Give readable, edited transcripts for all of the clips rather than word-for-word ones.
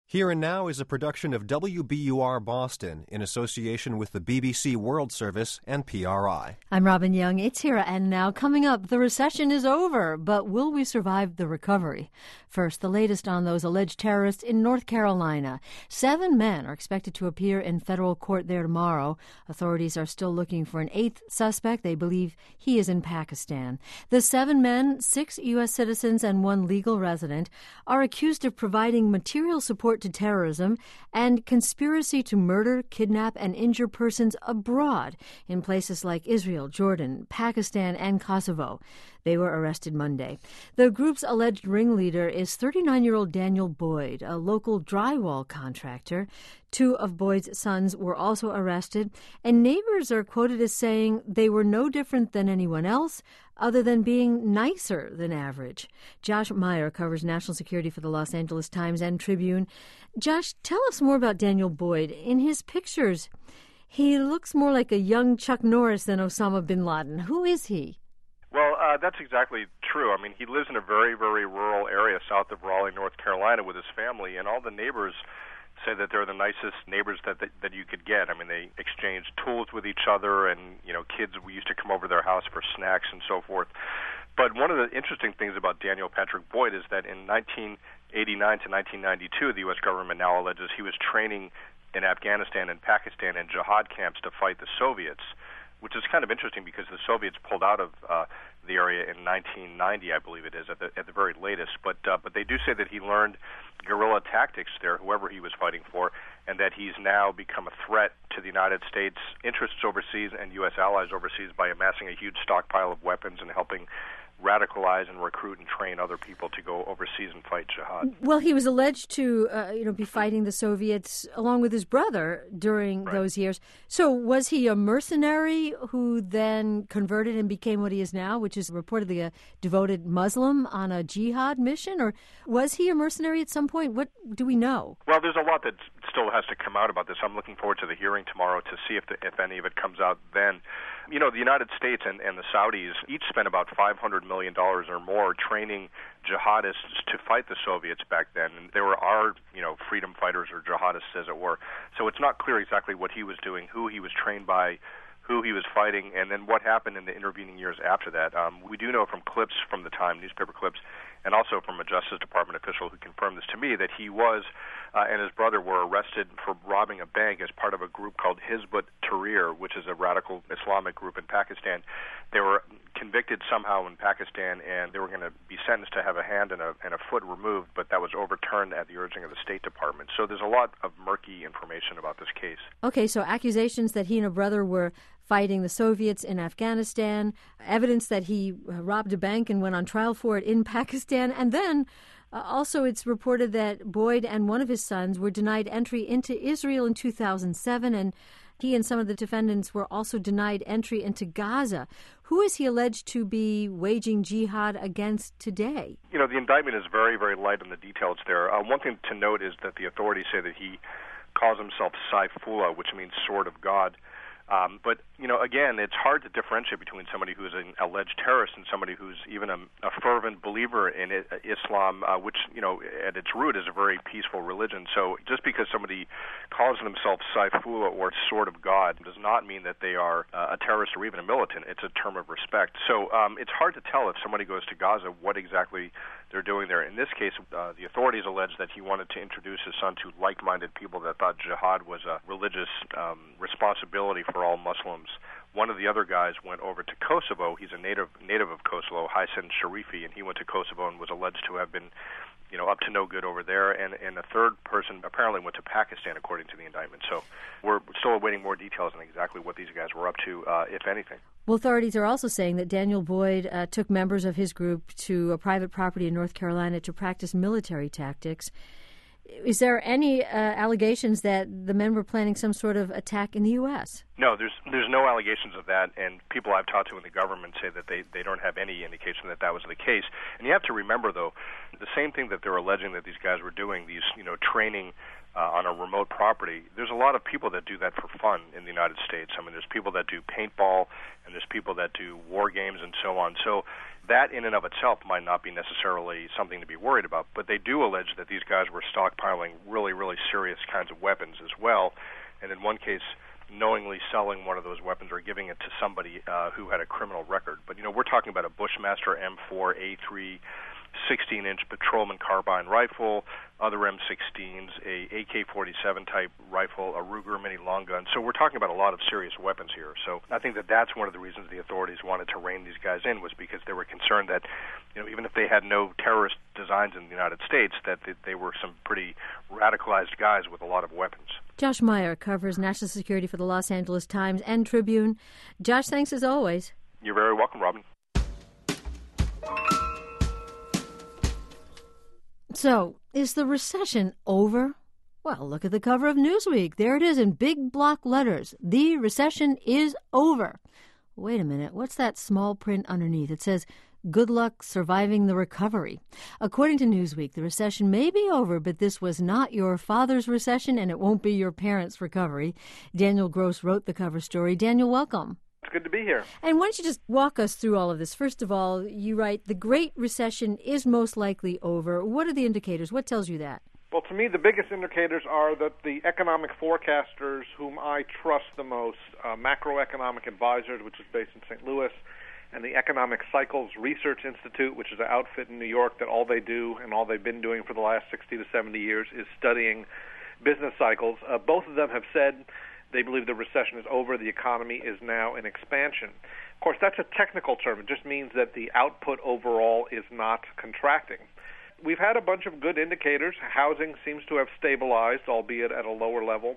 Here and Now is a production of WBUR Boston in association with the BBC World Service and PRI. I'm Robin Young. It's Here and Now. Coming up, the recession is over, but will we survive the recovery? First, the latest on those alleged terrorists in North Carolina. 7 men are expected to appear in federal court there tomorrow. Authorities are still looking for an 8th suspect. They believe he is in Pakistan. The 7 men, 6 U.S. citizens and 1 legal resident, are accused of providing material support to terrorism and conspiracy to murder, kidnap, and injure persons abroad in places like Israel, Jordan, Pakistan, and Kosovo. They were arrested Monday. The group's alleged ringleader is 39-year-old Daniel Boyd, a local drywall contractor. 2 of Boyd's sons were also arrested, and neighbors are quoted as saying they were no different than anyone else, other than being nicer than average. Josh Meyer covers national security for the Los Angeles Times and Tribune. Josh, tell us more about Daniel Boyd. In his pictures, he looks more like a young Chuck Norris than Osama bin Laden. Who is he? Well, that's exactly true. I mean, he lives in a very, very rural area south of Raleigh, North Carolina with his family, and all the neighbors say that they're the nicest neighbors that you could get. I mean, they exchange tools with each other, and, kids, we used to come over to their house for snacks and so forth. But one of the interesting things about Daniel Patrick Boyd is that in 1989 to 1992, the U.S. government now alleges he was training in Afghanistan and Pakistan in jihad camps to fight the Soviets, which is kind of interesting because the Soviets pulled out of the area in 1990, I believe it is, at the very latest. But they do say that he learned guerrilla tactics there, whoever he was fighting for, and that he's now become a threat to the United States' interests overseas and U.S. allies overseas by amassing a huge stockpile of weapons and helping radicalize and recruit and train other people to go overseas and fight jihad. Well, he was alleged to, be fighting the Soviets along with his brother during those years. So was he a mercenary who then converted and became what he is now, which is reportedly a devoted Muslim on a jihad mission? Or was he a mercenary at some point? What do we know? Well, there's a lot that still has to come out about this. I'm looking forward to the hearing tomorrow to see if any of it comes out then. The United States and the Saudis each spent about $500 million or more training jihadists to fight the Soviets back then. And they were our, freedom fighters or jihadists, as it were. So it's not clear exactly what he was doing, who he was trained by, who he was fighting, and then what happened in the intervening years after that. We do know from clips from the time, newspaper clips, and also from a Justice Department official who confirmed this to me, that he was and his brother were arrested for robbing a bank as part of a group called Hizb ut-Tahrir, which is a radical Islamic group in Pakistan. They were convicted somehow in Pakistan, and they were going to be sentenced to have a hand and a foot removed, but that was overturned at the urging of the State Department. So there's a lot of murky information about this case. Okay, so accusations that he and a brother were fighting the Soviets in Afghanistan, evidence that he robbed a bank and went on trial for it in Pakistan, and then also it's reported that Boyd and one of his sons were denied entry into Israel in 2007, and he and some of the defendants were also denied entry into Gaza. Who is he alleged to be waging jihad against today? The indictment is very, very light on the details there. One thing to note is that the authorities say that he calls himself Saifullah, which means sword of God. But, again, it's hard to differentiate between somebody who is an alleged terrorist and somebody who's even a fervent believer in Islam, which, at its root is a very peaceful religion. So just because somebody calls themselves Saifullah or sword of God does not mean that they are a terrorist or even a militant. It's a term of respect. So it's hard to tell if somebody goes to Gaza what exactly they're doing there. In this case, the authorities allege that he wanted to introduce his son to like-minded people that thought jihad was a religious responsibility for all Muslims. One of the other guys went over to Kosovo. He's a native of Kosovo, Hasan Sharifi, and he went to Kosovo and was alleged to have been, up to no good over there. And a third person apparently went to Pakistan, according to the indictment. So we're still awaiting more details on exactly what these guys were up to, if anything. Well, authorities are also saying that Daniel Boyd took members of his group to a private property in North Carolina to practice military tactics. Is there any allegations that the men were planning some sort of attack in the U.S.? No, there's no allegations of that, and people I've talked to in the government say that they don't have any indication that that was the case. And you have to remember, though, the same thing that they're alleging that these guys were doing, these training on a remote property, there's a lot of people that do that for fun in the United States. I mean, there's people that do paintball, and there's people that do war games and so on. So that in and of itself might not be necessarily something to be worried about, but they do allege that these guys were stockpiling really serious kinds of weapons as well, and in one case, knowingly selling one of those weapons or giving it to somebody who had a criminal record. But, we're talking about a Bushmaster M4A3 16-inch patrolman carbine rifle, other M16s, a AK-47 type rifle, a Ruger mini long gun. So we're talking about a lot of serious weapons here. So I think that that's one of the reasons the authorities wanted to rein these guys in, was because they were concerned that, even if they had no terrorist designs in the United States, that they were some pretty radicalized guys with a lot of weapons. Josh Meyer covers national security for the Los Angeles Times and Tribune. Josh, thanks as always. You're very welcome, Robin. So, is the recession over? Well, look at the cover of Newsweek. There it is in big block letters. The recession is over. Wait a minute. What's that small print underneath? It says, "Good luck surviving the recovery." According to Newsweek, the recession may be over, but this was not your father's recession, and it won't be your parents' recovery. Daniel Gross wrote the cover story. Daniel, welcome. It's good to be here. And why don't you just walk us through all of this? First of all, you write, the Great Recession is most likely over. What are the indicators? What tells you that? Well, to me, the biggest indicators are that the economic forecasters whom I trust the most, Macroeconomic Advisors, which is based in St. Louis, and the Economic Cycles Research Institute, which is an outfit in New York that all they do and all they've been doing for the last 60 to 70 years is studying business cycles. Both of them have said they believe the recession is over. The economy is now in expansion. Of course, that's a technical term. It just means that the output overall is not contracting. We've had a bunch of good indicators. Housing seems to have stabilized, albeit at a lower level.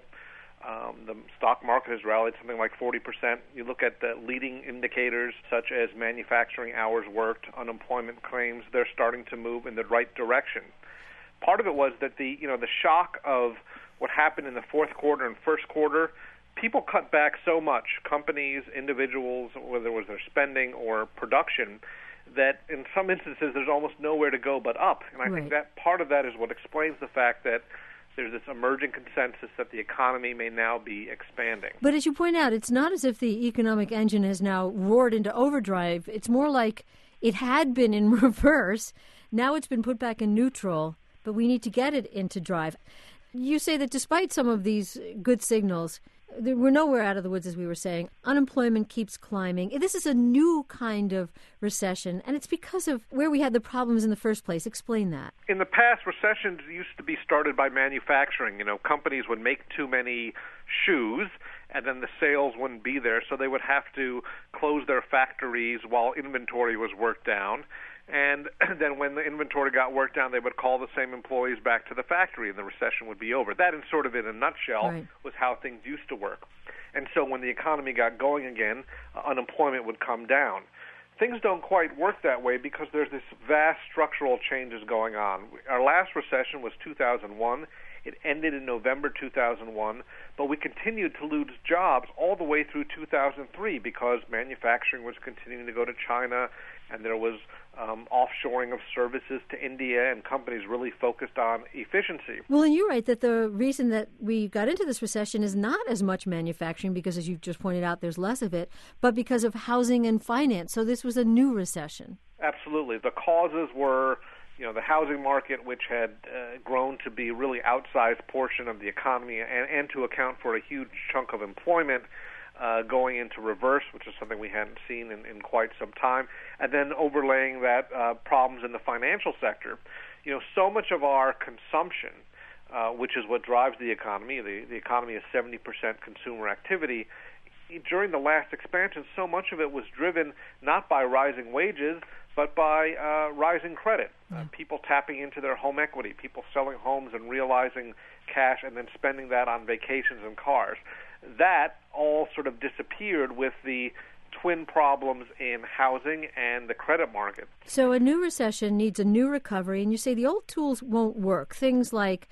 The stock market has rallied something like 40%. You look at the leading indicators, such as manufacturing hours worked, unemployment claims, they're starting to move in the right direction. Part of it was that the shock of what happened in the fourth quarter and first quarter, people cut back so much, companies, individuals, whether it was their spending or production, that in some instances there's almost nowhere to go but up. And I think that part of that is what explains the fact that there's this emerging consensus that the economy may now be expanding. But as you point out, it's not as if the economic engine has now roared into overdrive. It's more like it had been in reverse. Now it's been put back in neutral, but we need to get it into drive. You say that despite some of these good signals, we're nowhere out of the woods, as we were saying. Unemployment keeps climbing. This is a new kind of recession, and it's because of where we had the problems in the first place. Explain that. In the past, recessions used to be started by manufacturing. Companies would make too many shoes, and then the sales wouldn't be there, so they would have to close their factories while inventory was worked down. And then when the inventory got worked down, they would call the same employees back to the factory, and the recession would be over. That, in a nutshell, was how things used to work. And so when the economy got going again, unemployment would come down. Things don't quite work that way because there's this vast structural changes going on. Our last recession was 2001. It ended in November 2001, but we continued to lose jobs all the way through 2003 because manufacturing was continuing to go to China, and there was offshoring of services to India, and companies really focused on efficiency. Well, and you're right that the reason that we got into this recession is not as much manufacturing because, as you just pointed out, there's less of it, but because of housing and finance. So this was a new recession. Absolutely. The causes were the housing market, which had grown to be a really outsized portion of the economy and to account for a huge chunk of employment, going into reverse, which is something we hadn't seen in quite some time, and then overlaying that problems in the financial sector. So much of our consumption, which is what drives the economy, the economy is 70% consumer activity. During the last expansion, so much of it was driven not by rising wages, but by rising credit. People tapping into their home equity, people selling homes and realizing cash and then spending that on vacations and cars. That all sort of disappeared with the twin problems in housing and the credit market. So a new recession needs a new recovery, and you say the old tools won't work. Things like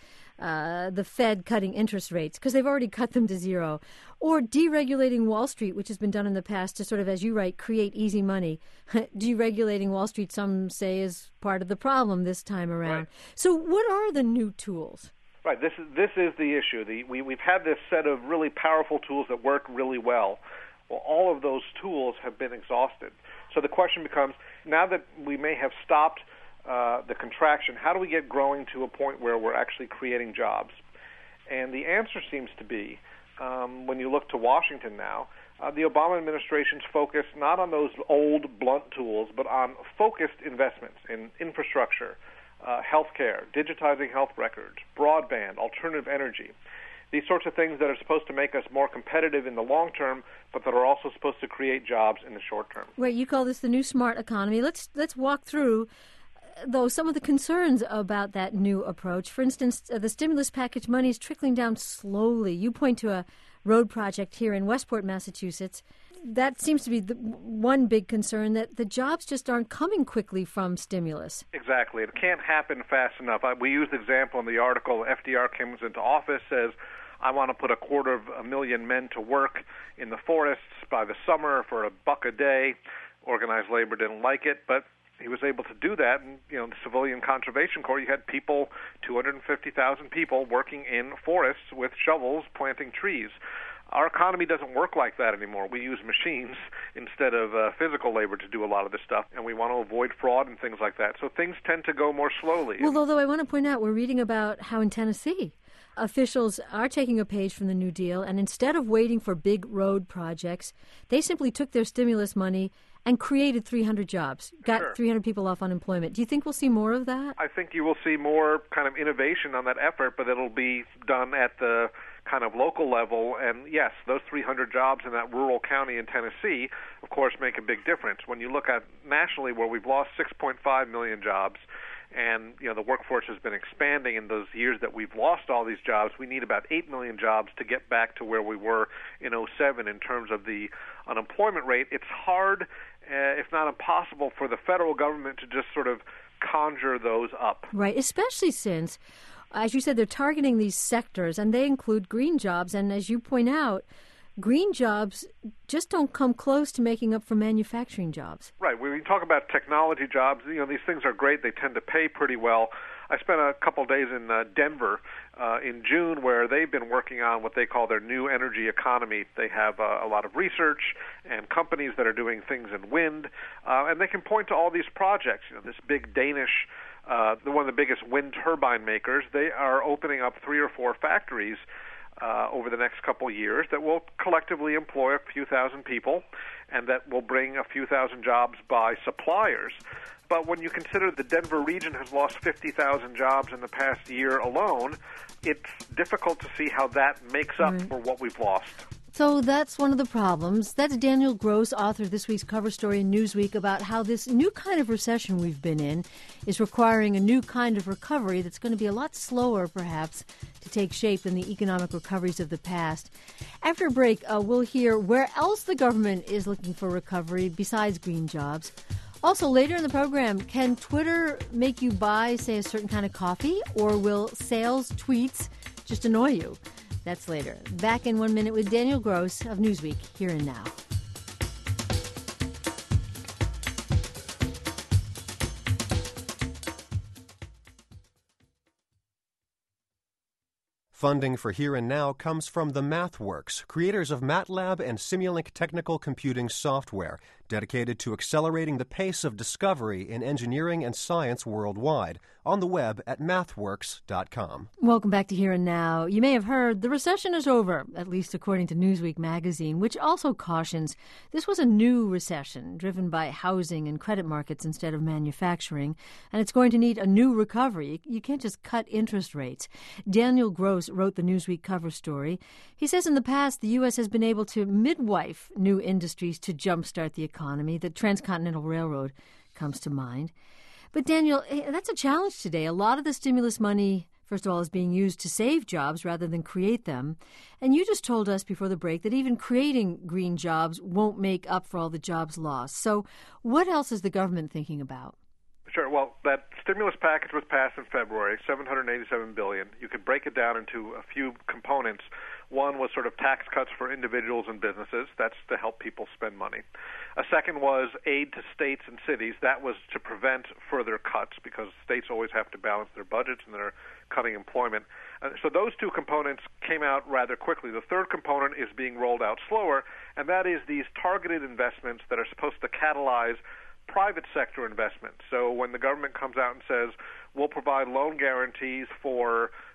the Fed cutting interest rates, because they've already cut them to zero, or deregulating Wall Street, which has been done in the past to sort of, as you write, create easy money. Deregulating Wall Street, some say, is part of the problem this time around. Right. So what are the new tools? Right. This is the issue. We've had this set of really powerful tools that work really well. Well, all of those tools have been exhausted. So the question becomes, now that we may have stopped the contraction, how do we get growing to a point where we're actually creating jobs? And the answer seems to be, when you look to Washington now, the Obama administration's focus not on those old blunt tools, but on focused investments in infrastructure, healthcare, digitizing health records, broadband, alternative energy. These sorts of things that are supposed to make us more competitive in the long term, but that are also supposed to create jobs in the short term. Right, you call this the new smart economy. Let's walk through, though, some of the concerns about that new approach. For instance, the stimulus package money is trickling down slowly. You point to a road project here in Westport, Massachusetts. That seems to be the one big concern, that the jobs just aren't coming quickly from stimulus. Exactly. It can't happen fast enough. We used the example in the article. FDR comes into office, says, I want to put 250,000 men to work in the forests by the summer for $1 a day. Organized labor didn't like it, but he was able to do that. And, the Civilian Conservation Corps, you had people, 250,000 people working in forests with shovels planting trees. Our economy doesn't work like that anymore. We use machines instead of physical labor to do a lot of this stuff, and we want to avoid fraud and things like that. So things tend to go more slowly. Well, although I want to point out, we're reading about how in Tennessee, officials are taking a page from the New Deal, and instead of waiting for big road projects, they simply took their stimulus money and created 300 jobs, got 300 people off unemployment. Do you think we'll see more of that? I think you will see more kind of innovation on that effort, but it'll be done at the kind of local level. And yes, those 300 jobs in that rural county in Tennessee, of course, make a big difference. When you look at nationally, where we've lost 6.5 million jobs, and the workforce has been expanding in those years that we've lost all these jobs, we need about 8 million jobs to get back to where we were in 2007 in terms of the unemployment rate. It's hard, if not impossible, for the federal government to just sort of conjure those up. Right, especially since, as you said, they're targeting these sectors, and they include green jobs. And as you point out, green jobs just don't come close to making up for manufacturing jobs. Right. When we talk about technology jobs, these things are great. They tend to pay pretty well. I spent a couple of days in Denver in June, where they've been working on what they call their new energy economy. They have a lot of research and companies that are doing things in wind, and they can point to all these projects. This big Danish, one of the biggest wind turbine makers, they are opening up 3 or 4 factories over the next couple of years that will collectively employ a few thousand people, and that will bring a few thousand jobs by suppliers. But when you consider the Denver region has lost 50,000 jobs in the past year alone, it's difficult to see how that makes up for what we've lost. So that's one of the problems. That's Daniel Gross, author of this week's cover story in Newsweek, about how this new kind of recession we've been in is requiring a new kind of recovery that's going to be a lot slower, perhaps, to take shape than the economic recoveries of the past. After a break, we'll hear where else the government is looking for recovery besides green jobs. Also, later in the program, can Twitter make you buy, say, a certain kind of coffee, or will sales tweets just annoy you? That's later. Back in 1 minute with Daniel Gross of Newsweek, Here and Now. Funding for Here and Now comes from the MathWorks, creators of MATLAB and Simulink technical computing software, dedicated to accelerating the pace of discovery in engineering and science worldwide, on the web at mathworks.com. Welcome back to Here and Now. You may have heard the recession is over, at least according to Newsweek magazine, which also cautions this was a new recession driven by housing and credit markets instead of manufacturing, and it's going to need a new recovery. You can't just cut interest rates. Daniel Gross wrote the Newsweek cover story. He says in the past the U.S. has been able to midwife new industries to jumpstart the economy. The Transcontinental Railroad comes to mind. But Daniel, that's a challenge today. A lot of the stimulus money, first of all, is being used to save jobs rather than create them. And you just told us before the break that even creating green jobs won't make up for all the jobs lost. So what else is the government thinking about? Sure. Well, that stimulus package was passed in February, $787 billion. You could break it down into a few components. One was sort of tax cuts for individuals and businesses. That's to help people spend money. A second was aid to states and cities. That was to prevent further cuts, because states always have to balance their budgets and they're cutting employment. So those two components came out rather quickly. The third component is being rolled out slower, and that is these targeted investments that are supposed to catalyze private sector investment. So when the government comes out and says, we'll provide loan guarantees for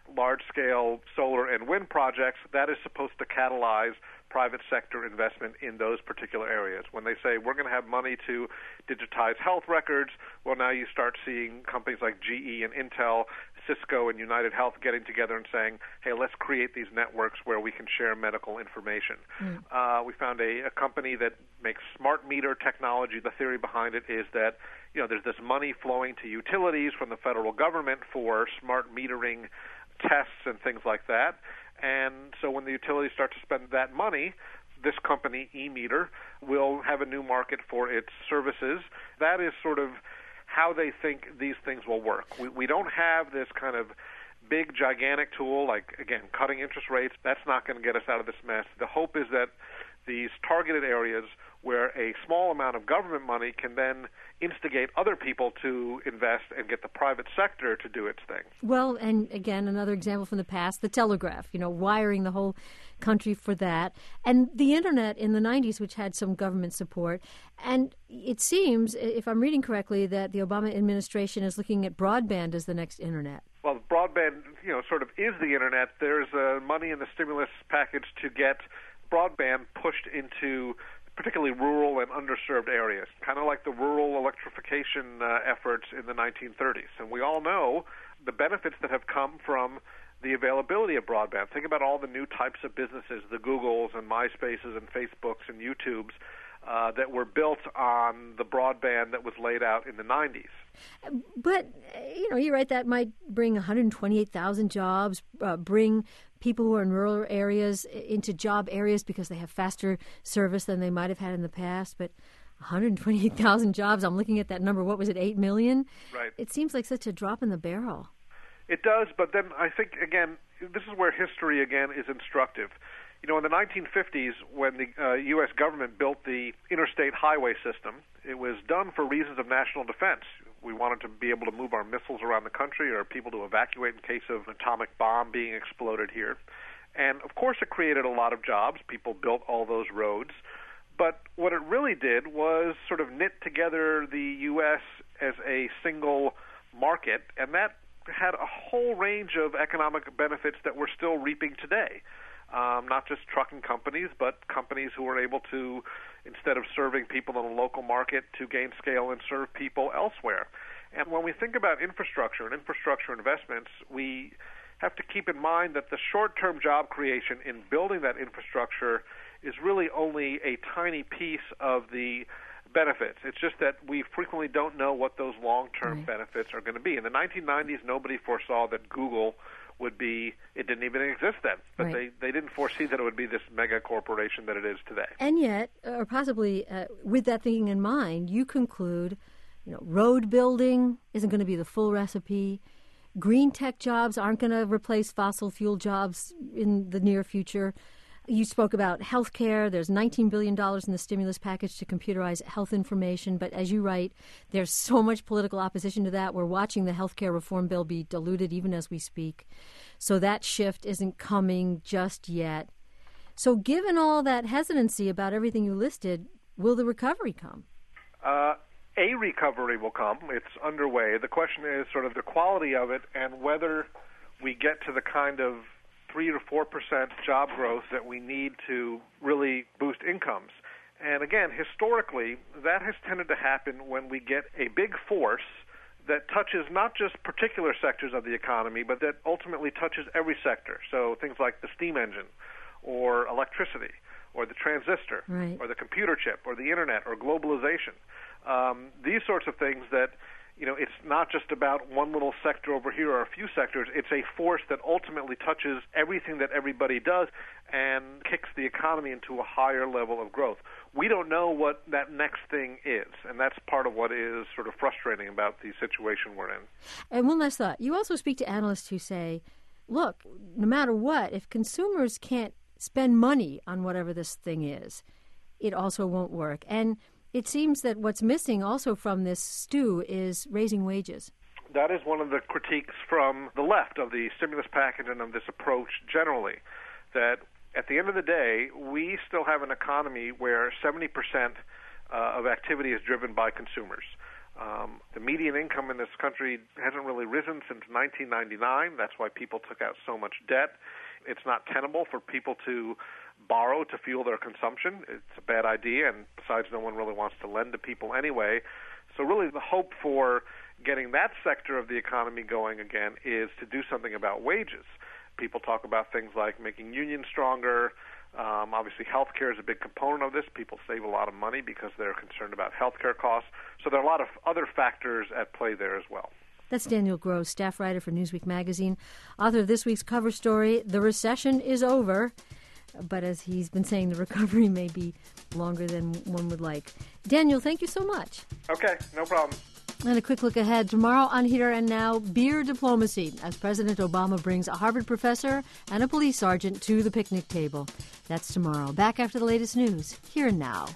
large-scale solar and wind projects, that is supposed to catalyze private sector investment in those particular areas. When they say we're going to have money to digitize health records, well, now you start seeing companies like GE and Intel, Cisco and United Health getting together and saying, hey, let's create these networks where we can share medical information. We found a company that makes smart meter technology. The theory behind it is that there's this money flowing to utilities from the federal government for smart metering tests and things like that. And so when the utilities start to spend that money, this company, eMeter, will have a new market for its services. That is sort of how they think these things will work. We don't have this kind of big, gigantic tool like, again, cutting interest rates. That's not going to get us out of this mess. The hope is that these targeted areas where a small amount of government money can then instigate other people to invest and get the private sector to do its thing. Well, and again, another example from the past, the telegraph, wiring the whole country for that. And the Internet in the 90s, which had some government support. And it seems, if I'm reading correctly, that the Obama administration is looking at broadband as the next Internet. Well, broadband, sort of is the Internet. There's money in the stimulus package to get broadband pushed into particularly rural and underserved areas, kind of like the rural electrification efforts in the 1930s. And we all know the benefits that have come from the availability of broadband. Think about all the new types of businesses, the Googles and MySpaces and Facebooks and YouTubes that were built on the broadband that was laid out in the 90s. But, you're right, that might bring 128,000 jobs, bring people who are in rural areas into job areas because they have faster service than they might have had in the past. But 128,000 jobs, I'm looking at that number, what was it, 8 million? Right. It seems like such a drop in the barrel. It does, but then I think, again, this is where history, again, is instructive. In the 1950s, when the U.S. government built the interstate highway system, it was done for reasons of national defense. We wanted to be able to move our missiles around the country or people to evacuate in case of an atomic bomb being exploded here. And, of course, it created a lot of jobs. People built all those roads. But what it really did was sort of knit together the U.S. as a single market, and that had a whole range of economic benefits that we're still reaping today. Not just trucking companies, but companies who are able to, instead of serving people in a local market, to gain scale and serve people elsewhere. And when we think about infrastructure and infrastructure investments, we have to keep in mind that the short-term job creation in building that infrastructure is really only a tiny piece of the benefits. It's just that we frequently don't know what those long-term benefits are going to be. In the 1990s, nobody foresaw that Google would be, it didn't even exist then, but they didn't foresee that it would be this mega corporation that it is today. And yet, or possibly with that thinking in mind, you conclude, road building isn't going to be the full recipe. Green tech jobs aren't going to replace fossil fuel jobs in the near future. You spoke about health care. There's $19 billion in the stimulus package to computerize health information. But as you write, there's so much political opposition to that. We're watching the health care reform bill be diluted even as we speak. So that shift isn't coming just yet. So given all that hesitancy about everything you listed, will the recovery come? A recovery will come. It's underway. The question is sort of the quality of it and whether we get to the kind of 3 to 4% job growth that we need to really boost incomes. And again, historically, that has tended to happen when we get a big force that touches not just particular sectors of the economy, but that ultimately touches every sector. So things like the steam engine or electricity or the transistor or the computer chip or the internet or globalization. These sorts of things that it's not just about one little sector over here or a few sectors. It's a force that ultimately touches everything that everybody does and kicks the economy into a higher level of growth. We don't know what that next thing is, and that's part of what is sort of frustrating about the situation we're in. And one last thought. You also speak to analysts who say, look, no matter what, if consumers can't spend money on whatever this thing is, it also won't work. And it seems that what's missing also from this stew is raising wages. That is one of the critiques from the left of the stimulus package and of this approach generally, that at the end of the day, we still have an economy where 70% of activity is driven by consumers. The median income in this country hasn't really risen since 1999. That's why people took out so much debt. It's not tenable for people to borrow to fuel their consumption. It's a bad idea, and besides, no one really wants to lend to people anyway. So really the hope for getting that sector of the economy going again is to do something about wages. People talk about things like making unions stronger. Obviously, healthcare is a big component of this. People save a lot of money because they're concerned about healthcare costs. So there are a lot of other factors at play there as well. That's Daniel Gross, staff writer for Newsweek magazine, author of this week's cover story, "The Recession is Over." But as he's been saying, the recovery may be longer than one would like. Daniel, thank you so much. Okay, no problem. And a quick look ahead. Tomorrow on Here and Now, beer diplomacy, as President Obama brings a Harvard professor and a police sergeant to the picnic table. That's tomorrow. Back after the latest news. Here and Now.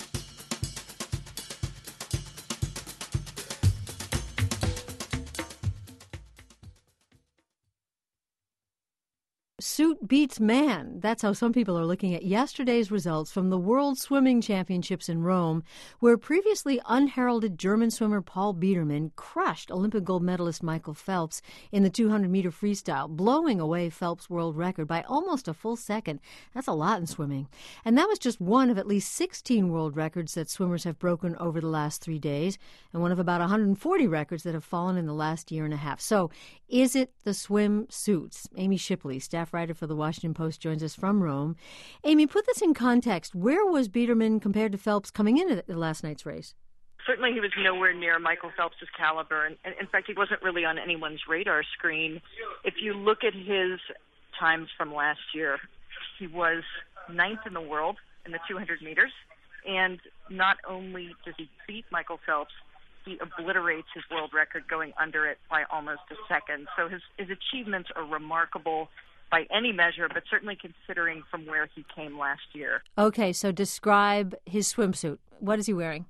Suit beats man. That's how some people are looking at yesterday's results from the World Swimming Championships in Rome, where previously unheralded German swimmer Paul Biedermann crushed Olympic gold medalist Michael Phelps in the 200-meter freestyle, blowing away Phelps' world record by almost a full second. That's a lot in swimming. And that was just one of at least 16 world records that swimmers have broken over the last 3 days, and one of about 140 records that have fallen in the last year and a half. So, is it the swim suits? Amy Shipley, staff writer for The Washington Post, joins us from Rome. Amy, put this in context. Where was Biedermann compared to Phelps coming into the last night's race? Certainly he was nowhere near Michael Phelps' caliber. And in fact, he wasn't really on anyone's radar screen. If you look at his times from last year, he was 9th in the world in the 200 meters. And not only does he beat Michael Phelps, he obliterates his world record going under it by almost a second. So his achievements are remarkable by any measure, but certainly considering from where he came last year. Okay, so describe his swimsuit. What is he wearing?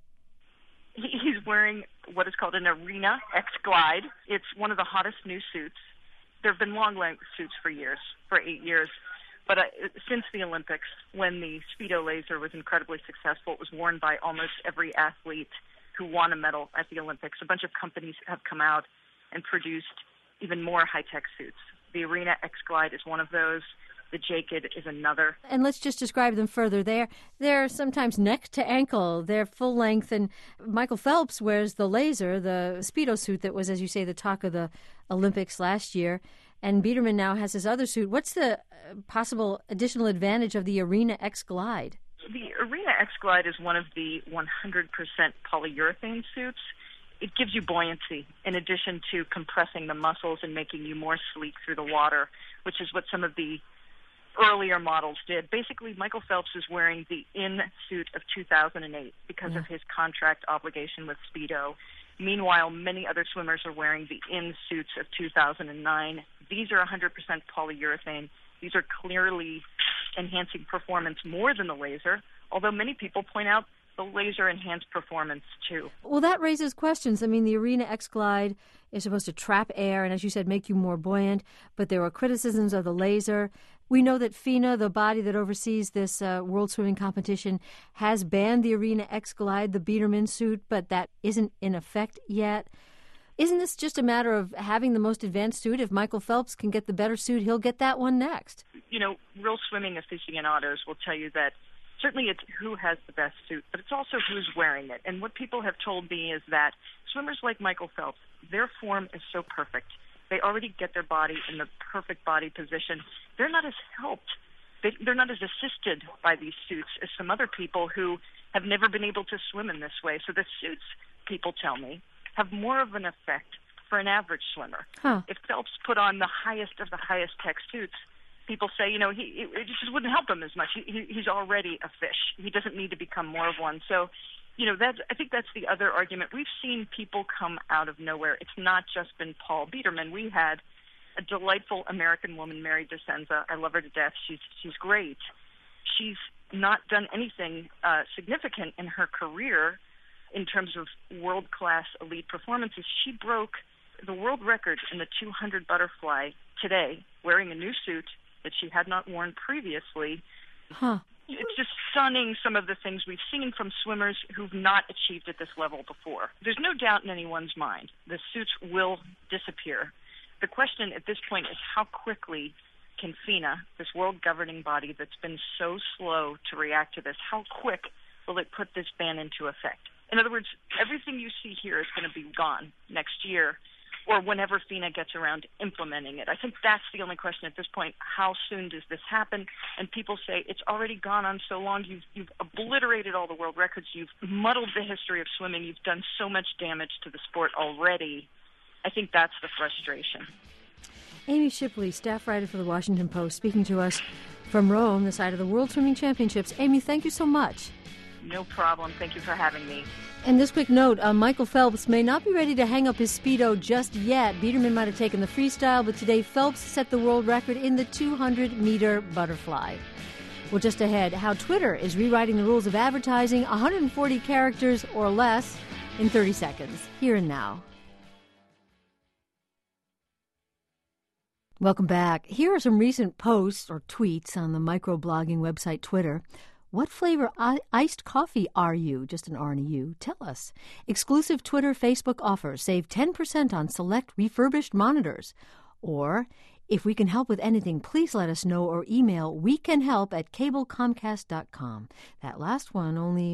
He's wearing what is called an Arena X Glide. It's one of the hottest new suits. There have been long-length suits for 8 years. But since the Olympics, when the Speedo laser was incredibly successful, it was worn by almost every athlete who won a medal at the Olympics. A bunch of companies have come out and produced even more high-tech suits. The Arena X Glide is one of those. The Jacket is another. And let's just describe them further. They're sometimes neck to ankle. They're full length. And Michael Phelps wears the laser, the Speedo suit that was, as you say, the talk of the Olympics last year. And Biedermann now has his other suit. What's the possible additional advantage of the Arena X Glide? The Arena X Glide is one of the 100% polyurethane suits. It gives you buoyancy in addition to compressing the muscles and making you more sleek through the water, which is what some of the earlier models did. Basically, Michael Phelps is wearing the in suit of 2008 because of his contract obligation with Speedo. Meanwhile, many other swimmers are wearing the in suits of 2009. These are 100% polyurethane. These are clearly enhancing performance more than the laser, although many people point out the laser enhanced performance too. Well, that raises questions. I mean, the Arena X Glide is supposed to trap air and, as you said, make you more buoyant, but there were criticisms of the laser. We know that FINA, the body that oversees this World Swimming Competition, has banned the Arena X Glide, the Biedermann suit, but that isn't in effect yet. Isn't this just a matter of having the most advanced suit? If Michael Phelps can get the better suit, he'll get that one next. You know, real swimming aficionados will tell you that certainly it's who has the best suit, but it's also who's wearing it. And what people have told me is that swimmers like Michael Phelps, their form is so perfect. They already get their body in the perfect body position. They're not as helped. They're not as assisted by these suits as some other people who have never been able to swim in this way. So the suits, people tell me, have more of an effect for an average swimmer. If Phelps put on the highest of the highest tech suits, people say, you know, it just wouldn't help him as much. He's already a fish. He doesn't need to become more of one. So, you know, I think that's the other argument. We've seen people come out of nowhere. It's not just been Paul Biedermann. We had a delightful American woman, Mary DeSenza. I love her to death. She's great. She's not done anything significant in her career in terms of world-class elite performances. She broke the world record in the 200 butterfly today, wearing a new suit that she had not worn previously. It's just stunning, some of the things we've seen from swimmers who've not achieved at this level before. There's no doubt in anyone's mind the suits will disappear. The question at this point is how quickly can FINA, this world governing body that's been so slow to react to this, how quick will it put this ban into effect? In other words, everything you see here is going to be gone next year or whenever FINA gets around to implementing it. I think that's the only question at this point. How soon does this happen? And people say it's already gone on so long. You've obliterated all the world records. You've muddled the history of swimming. You've done so much damage to the sport already. I think that's the frustration. Amy Shipley, staff writer for the Washington Post, speaking to us from Rome, the site of the World Swimming Championships. Amy, thank you so much. No problem. Thank you for having me. And this quick note, Michael Phelps may not be ready to hang up his Speedo just yet. Biederman might have taken the freestyle, but today Phelps set the world record in the 200-meter butterfly. Well, just ahead, how Twitter is rewriting the rules of advertising, 140 characters or less in 30 seconds. Here and now. Welcome back. Here are some recent posts or tweets on the microblogging website Twitter. What flavor iced coffee are you? Just an R and a U. Tell us. Exclusive Twitter, Facebook offers. Save 10% on select refurbished monitors. Or, if we can help with anything, please let us know or email wecanhelp@cablecomcast.com. That last one only,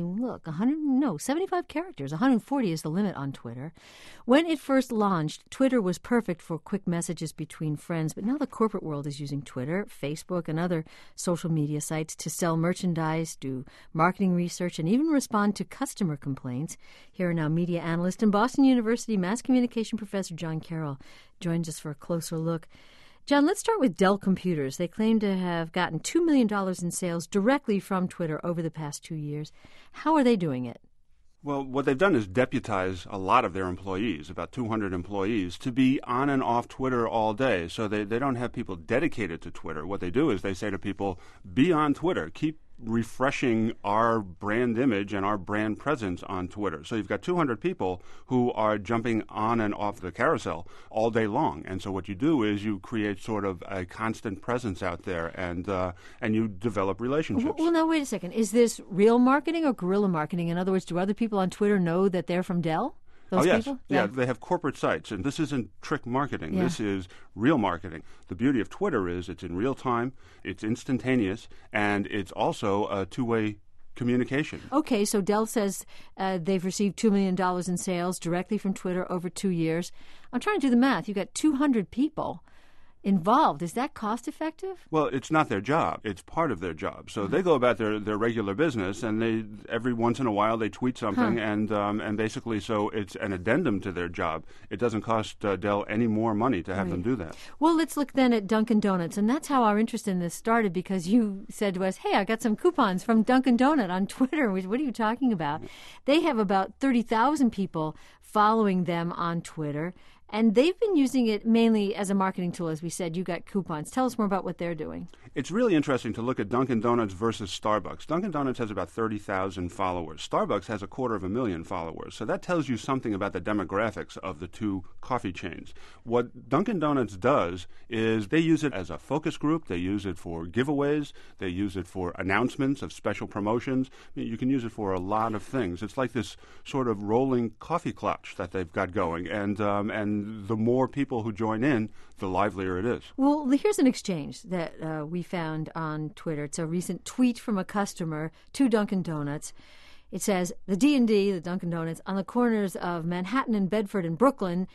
75 characters. 140 is the limit on Twitter. When it first launched, Twitter was perfect for quick messages between friends, but now the corporate world is using Twitter, Facebook, and other social media sites to sell merchandise, do marketing research, and even respond to customer complaints. Here are now media analyst and Boston University mass communication professor John Carroll joins us for a closer look. John, let's start with Dell Computers. They claim to have gotten $2 million in sales directly from Twitter over the past 2 years. How are they doing it? Well, what they've done is deputize a lot of their employees, about 200 employees, to be on and off Twitter all day. So they don't have people dedicated to Twitter. What they do is they say to people, be on Twitter, keep refreshing our brand image and our brand presence on Twitter. So you've got 200 people who are jumping on and off the carousel all day long. And so what you do is you create sort of a constant presence out there, and you develop relationships. Well, now, wait a second. Is this real marketing or guerrilla marketing? In other words, do other people on Twitter know that they're from Dell? Those yes. People? Yeah, they have corporate sites, and this isn't trick marketing. Yeah. This is real marketing. The beauty of Twitter is it's in real time, it's instantaneous, and it's also a two-way communication. Okay, so Dell says they've received $2 million in sales directly from Twitter over 2 years. I'm trying to do the math. You've got 200 people involved. Is that cost effective? Well, it's not their job. It's part of their job. So they go about their regular business, and they every once in a while they tweet something, and basically so it's an addendum to their job. It doesn't cost Dell any more money to have them do that. Well, let's look then at Dunkin' Donuts, and that's how our interest in this started, because you said to us, hey, I got some coupons from Dunkin' Donut on Twitter. What are you talking about? They have about 30,000 people following them on Twitter. And they've been using it mainly as a marketing tool, as we said. You got coupons. Tell us more about what they're doing. It's really interesting to look at Dunkin' Donuts versus Starbucks. Dunkin' Donuts has about 30,000 followers. Starbucks has 250,000 followers. So that tells you something about the demographics of the two coffee chains. What Dunkin' Donuts does is they use it as a focus group. They use it for giveaways. They use it for announcements of special promotions. You can use it for a lot of things. It's like this sort of rolling coffee clutch that they've got going. And the more people who join in, the livelier it is. Well, here's an exchange that we found on Twitter. It's a recent tweet from a customer to Dunkin' Donuts. It says, the D&D, the Dunkin' Donuts, on the corners of Manhattan and Bedford and Brooklyn,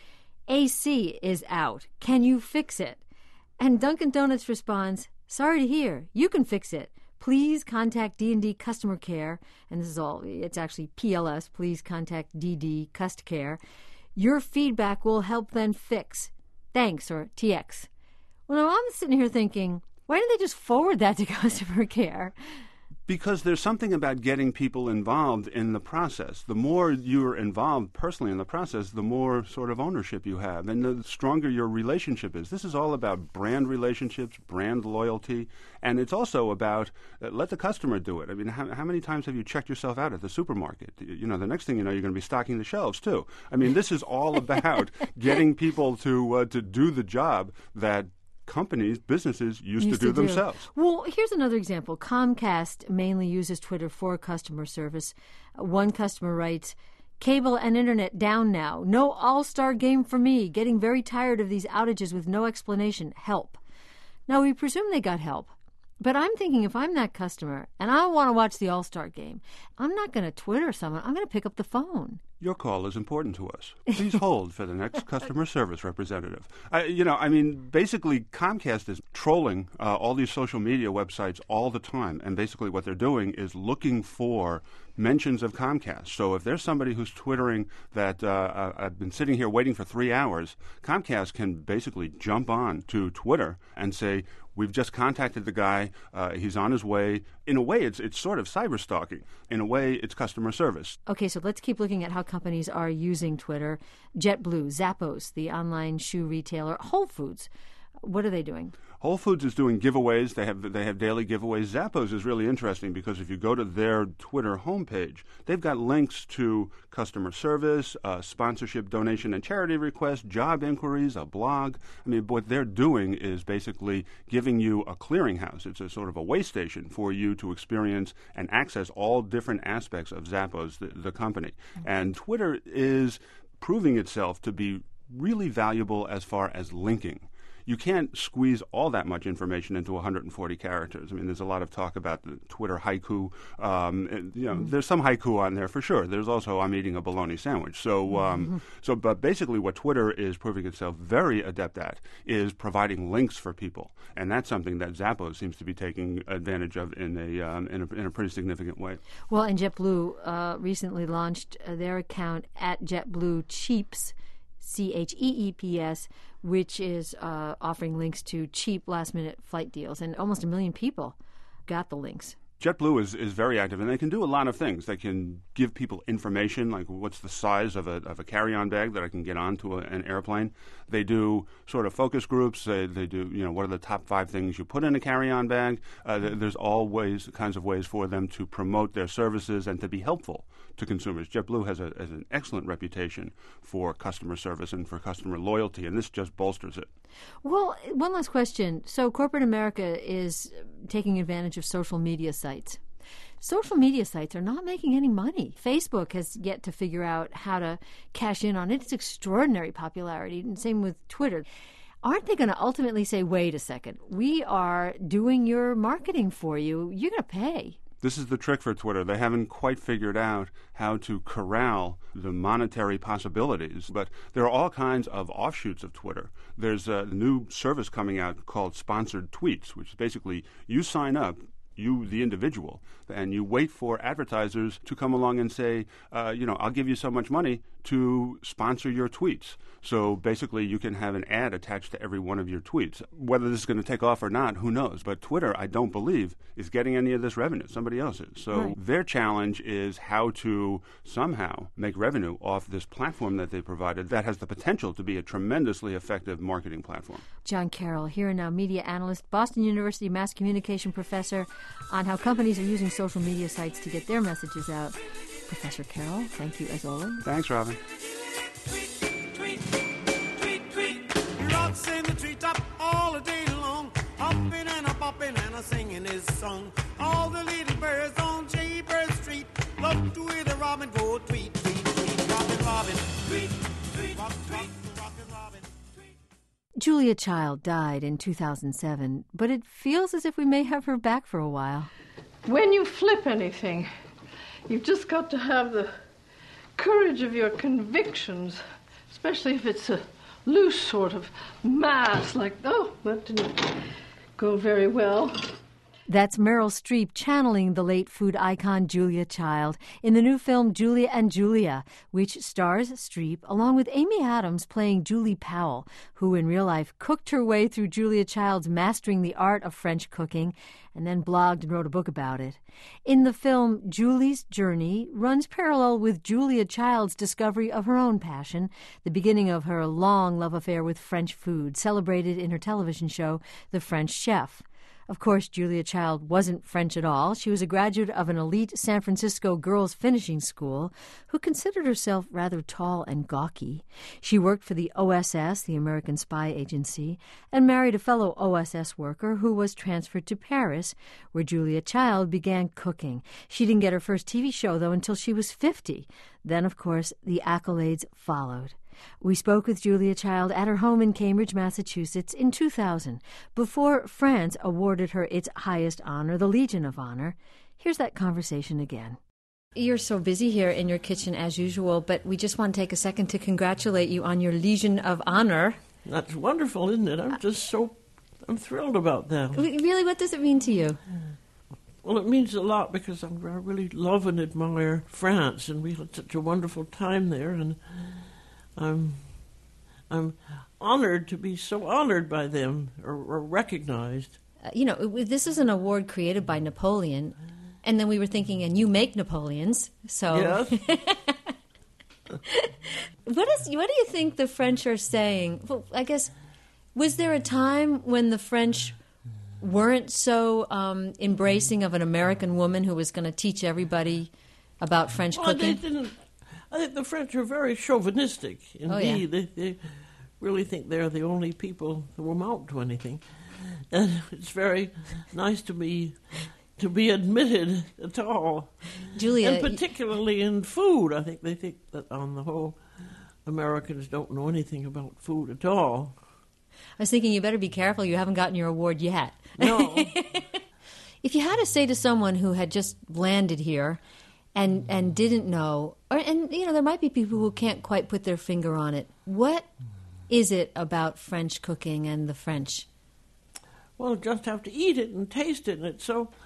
AC is out. Can you fix it? And Dunkin' Donuts responds, sorry to hear. You can fix it. Please contact D&D Customer Care. And this is all, it's actually PLS. Please contact DD Cust Care. Your feedback will help then fix. Thanks, or TX. Well, now I'm sitting here thinking, why didn't they just forward that to customer care? Because there's something about getting people involved in the process. The more you're involved personally in the process, the more sort of ownership you have, and the stronger your relationship is. This is all about brand relationships, brand loyalty, and it's also about let the customer do it. I mean, how many times have you checked yourself out at the supermarket? You know, the next thing you know, you're going to be stocking the shelves, too. I mean, this is all about getting people to do the job that businesses used to do themselves. Well, here's another example. Comcast mainly uses Twitter for customer service. One customer writes, "Cable and internet down now. No all-star game for me. Getting very tired of these outages with no explanation. Help." Now, we presume they got help. But I'm thinking if I'm that customer and I want to watch the all-star game, I'm not going to Twitter someone. I'm going to pick up the phone. Your call is important to us. Please hold for the next customer service representative. Basically, Comcast is trolling all these social media websites all the time. And basically what they're doing is looking for mentions of Comcast. So if there's somebody who's Twittering that I've been sitting here waiting for 3 hours, Comcast can basically jump on to Twitter and say, "We've just contacted the guy. He's on his way." In a way, it's sort of cyber stalking. In a way, it's customer service. Okay, so let's keep looking at how companies are using Twitter. JetBlue, Zappos, the online shoe retailer, Whole Foods. What are they doing? Whole Foods is doing giveaways. They have daily giveaways. Zappos is really interesting because if you go to their Twitter homepage, they've got links to customer service, sponsorship, donation, and charity requests, job inquiries, a blog. I mean, what they're doing is basically giving you a clearinghouse. It's a sort of a way station for you to experience and access all different aspects of Zappos, the company. Mm-hmm. And Twitter is proving itself to be really valuable as far as linking. You can't squeeze all that much information into 140 characters. I mean, there's a lot of talk about the Twitter haiku. There's some haiku on there for sure. There's also "I'm eating a bologna sandwich." But basically what Twitter is proving itself very adept at is providing links for people. And that's something that Zappos seems to be taking advantage of in a pretty significant way. Well, and JetBlue recently launched their account at JetBlue Cheaps, CHEEPS, which is offering links to cheap last-minute flight deals. And almost 1 million people got the links. JetBlue is very active, and they can do a lot of things. They can give people information, like what's the size of a carry-on bag that I can get onto an airplane. They do sort of focus groups. They do, what are the top 5 things you put in a carry-on bag. There's kinds of ways for them to promote their services and to be helpful to consumers. JetBlue has an excellent reputation for customer service and for customer loyalty, and this just bolsters it. Well, one last question. So corporate America is taking advantage of social media sites. Social media sites are not making any money. Facebook has yet to figure out how to cash in on its extraordinary popularity, and same with Twitter. Aren't they going to ultimately say, wait a second, we are doing your marketing for you, you're going to pay? This is the trick for Twitter. They haven't quite figured out how to corral the monetary possibilities. But there are all kinds of offshoots of Twitter. There's a new service coming out called Sponsored Tweets, which is basically you sign up, you, the individual, and you wait for advertisers to come along and say, I'll give you so much money to sponsor your tweets. So basically you can have an ad attached to every one of your tweets. Whether this is going to take off or not, who knows? But Twitter, I don't believe, is getting any of this revenue. Somebody else is. So Their challenge is how to somehow make revenue off this platform that they provided that has the potential to be a tremendously effective marketing platform. John Carroll, here and now media analyst, Boston University mass communication professor, on how companies are using social media sites to get their messages out. Professor Carroll, thank you as always. Thanks, Robin. Rocks in the treetop all the day long, hopping and a popping and a singing his song. All the little birds on Jaybird Street love to hear the robin go tweet, tweet, tweet. Robin, Robin, tweet, tweet, rock, rock, rockin' Robin. Julia Child died in 2007, but it feels as if we may have her back for a while. When you flip anything, you've just got to have the courage of your convictions, especially if it's a loose sort of mass, like, oh, that didn't go very well. That's Meryl Streep channeling the late food icon Julia Child in the new film Julia and Julia, which stars Streep along with Amy Adams playing Julie Powell, who in real life cooked her way through Julia Child's mastering the art of French cooking and then blogged and wrote a book about it. In the film, Julie's journey runs parallel with Julia Child's discovery of her own passion, the beginning of her long love affair with French food, celebrated in her television show, The French Chef. Of course, Julia Child wasn't French at all. She was a graduate of an elite San Francisco girls' finishing school who considered herself rather tall and gawky. She worked for the OSS, the American Spy Agency, and married a fellow OSS worker who was transferred to Paris, where Julia Child began cooking. She didn't get her first TV show, though, until she was 50. Then, of course, the accolades followed. We spoke with Julia Child at her home in Cambridge, Massachusetts in 2000, before France awarded her its highest honor, the Legion of Honor. Here's that conversation again. You're so busy here in your kitchen as usual, but we just want to take a second to congratulate you on your Legion of Honor. That's wonderful, isn't it? I'm thrilled about that. Really, what does it mean to you? Well, it means a lot because I really love and admire France, and we had such a wonderful time there, and I'm honored to be so honored by them or recognized. This is an award created by Napoleon, and then we were thinking, and you make Napoleons, so. Yes. What do you think the French are saying? Well, I guess, was there a time when the French weren't so embracing of an American woman who was going to teach everybody about French cooking? They didn't. I think the French are very chauvinistic. Indeed, oh, yeah. They really think they're the only people who amount to anything. And it's very nice to be admitted at all. Julia, and particularly in food. I think they think that on the whole, Americans don't know anything about food at all. I was thinking you better be careful. You haven't gotten your award yet. No. If you had to say to someone who had just landed here and didn't know, there might be people who can't quite put their finger on it. What is it about French cooking and the French? Well, just have to eat it and taste it, and it's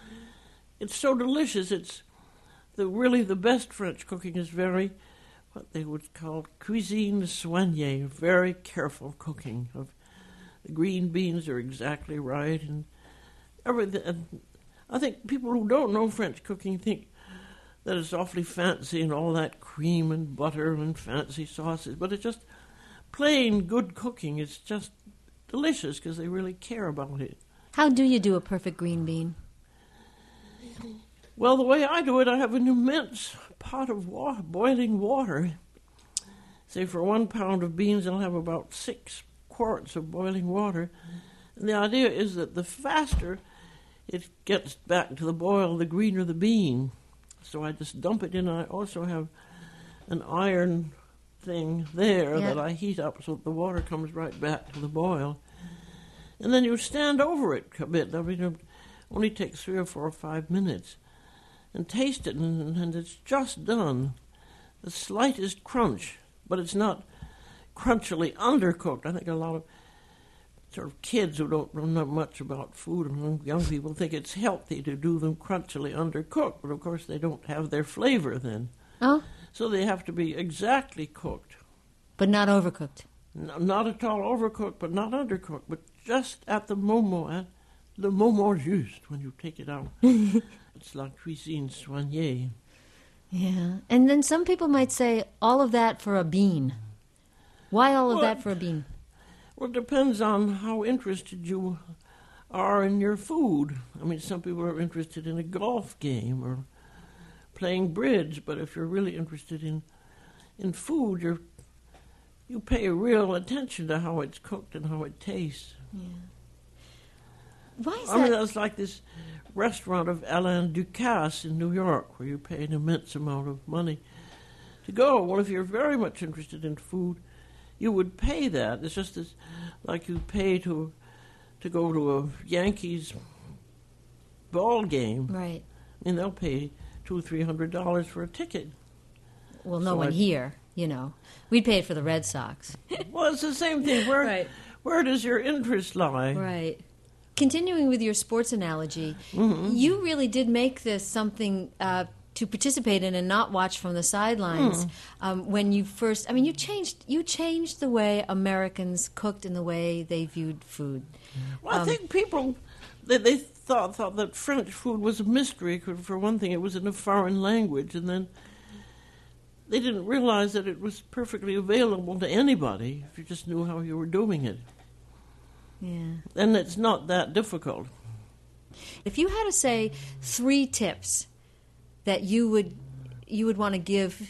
so delicious. It's the best French cooking is very, what they would call cuisine soignée, very careful cooking. The green beans are exactly right, and everything. And I think people who don't know French cooking think that it's awfully fancy and all that cream and butter and fancy sauces, but it's just plain good cooking. It's just delicious because they really care about it. How do you do a perfect green bean? Well, the way I do it, I have an immense pot of boiling water. Say for 1 pound of beans, I'll have about 6 quarts of boiling water. And the idea is that the faster it gets back to the boil, the greener the bean. So I just dump it in. I also have an iron thing there that I heat up so that the water comes right back to the boil. And then you stand over it a bit. I mean, it only takes 3 or 4 or 5 minutes. And taste it, and it's just done. The slightest crunch, but it's not crunchily undercooked. I think a lot of sort of kids who don't know much about food and young people think it's healthy to do them crunchily undercooked, but of course they don't have their flavor then. Oh? So they have to be exactly cooked. But not overcooked? Not at all overcooked, but not undercooked, but just at the moment juste, when you take it out. It's la cuisine soignée. Yeah. And then some people might say, all of that for a bean. Why all of that for a bean? Well, it depends on how interested you are in your food. I mean, some people are interested in a golf game or playing bridge, but if you're really interested in food, you pay real attention to how it's cooked and how it tastes. Yeah. Why is that? I mean, that's like this restaurant of Alain Ducasse in New York, where you pay an immense amount of money to go. Well, if you're very much interested in food, you would pay that. It's just like you pay to go to a Yankees ball game. Right. I mean, they'll pay $200-300 for a ticket. Well, no one here, We'd pay it for the Red Sox. Well, it's the same thing. Where does your interest lie? Right. Continuing with your sports analogy, you really did make this something to participate in and not watch from the sidelines. When you first, you changed the way Americans cooked and the way they viewed food. Well, I think people they thought that French food was a mystery. For one thing, it was in a foreign language, and then they didn't realize that it was perfectly available to anybody if you just knew how you were doing it. Yeah. And it's not that difficult. If you had to say 3 tips that you would want to give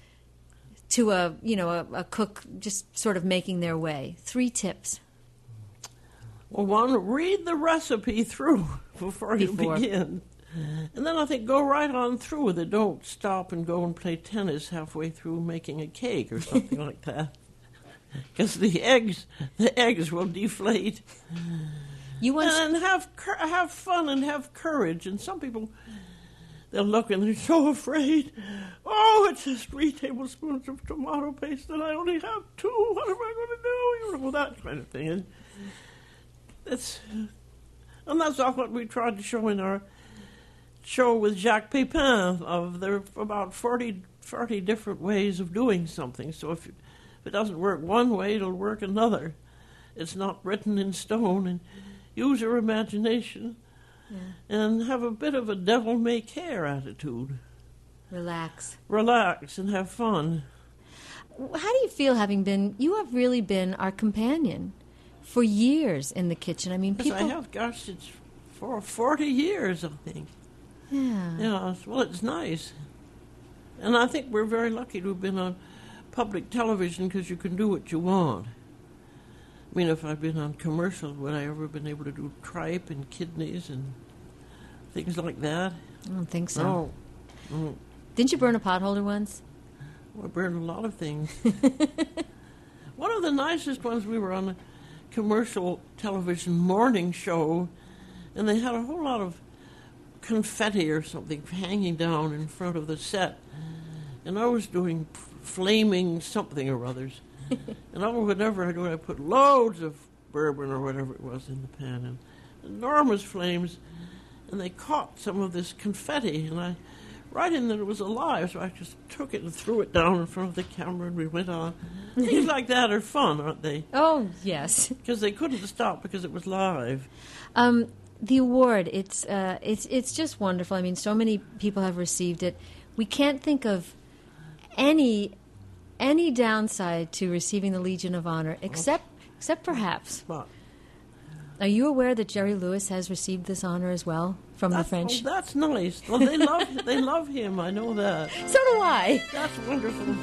to a cook just sort of making their way, 3 tips. Well, one, read the recipe through before you begin. And then I think go right on through with it. Don't stop and go and play tennis halfway through making a cake or something like that. Because the eggs will deflate. And have fun and have courage. And some people, they'll look and they're so afraid. Oh, it's just 3 tablespoons of tomato paste and I only have 2. What am I going to do? You know, that kind of thing. And that's all what we tried to show in our show with Jacques Pepin. There are about 40 different ways of doing something. So if it doesn't work one way, it'll work another. It's not written in stone. And use your imagination and have a bit of a devil-may-care attitude. Relax and have fun. How do you feel you have really been our companion for years in the kitchen? I mean, people... Yes, I have. Gosh, it's for 40 years, I think. Yeah. Yeah, well, it's nice. And I think we're very lucky to have been on public television because you can do what you want. I mean, if I'd been on commercials, would I ever been able to do tripe and kidneys and things like that? I don't think so. No. Mm. Didn't you burn a potholder once? Well, I burned a lot of things. One of the nicest ones, we were on a commercial television morning show, and they had a whole lot of confetti or something hanging down in front of the set. And I was doing flaming something or others. And whatever I do, I put loads of bourbon or whatever it was in the pan, and enormous flames, and they caught some of this confetti, and I right in that it was alive, so I just took it and threw it down in front of the camera, and we went on. Things like that are fun, aren't they? Oh, yes. Because they couldn't stop because it was live. The award, it's just wonderful. I mean, so many people have received it. We can't think of any downside to receiving the Legion of Honor, except perhaps. What? Are you aware that Jerry Lewis has received this honor as well from the French? Oh, that's nice. Well, they love him. I know that. So do I. That's wonderful.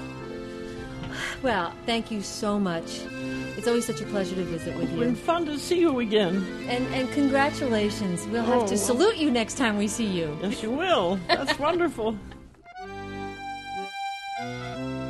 Well, thank you so much. It's always such a pleasure to visit with you. It's been fun to see you again. And congratulations. We'll have to salute you next time we see you. Yes, you will. That's wonderful.